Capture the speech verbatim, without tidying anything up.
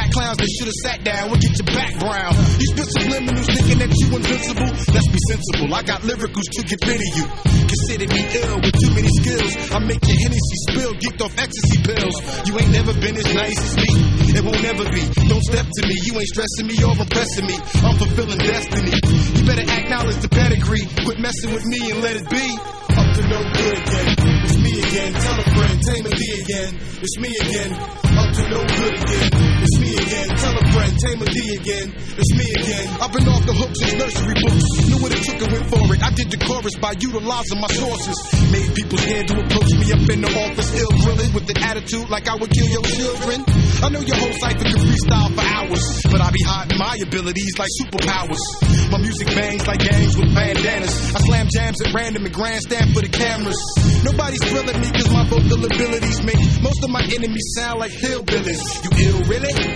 whack clowns that should've sat down and get your back brown. You spit subliminals thinking that you invincible. Let's be sensible, I got lyricals to get rid of you. Consider me ill with too many skills. I make your Hennessy spill, geeked off ecstasy pills. You ain't never been as nice as me, it won't never be. Don't step to me, you ain't stressing me or impressing me. I'm fulfilling destiny. You better acknowledge the pedigree. Quit messing with me and let it be. Up to no good again. It's me again. Tell a friend, Tame D again. It's me again. Up to no good again. It's me again. Tell a friend, Tame D again. It's me again. I've been off the hook since nursery books. Knew what it took and went for it. I did the chorus by utilizing my sources. Made people scared to approach me up in the office, ill grilling with an attitude like I would kill your children. I know your whole cipher can freestyle for hours, but I be hiding my abilities like superpowers. My music bangs like gangs with bandanas. I slam jams at random and grandstand for the cameras. Nobody's thrilling me cause my vocal abilities make most of my enemies sound like hillbillies. You ill, really?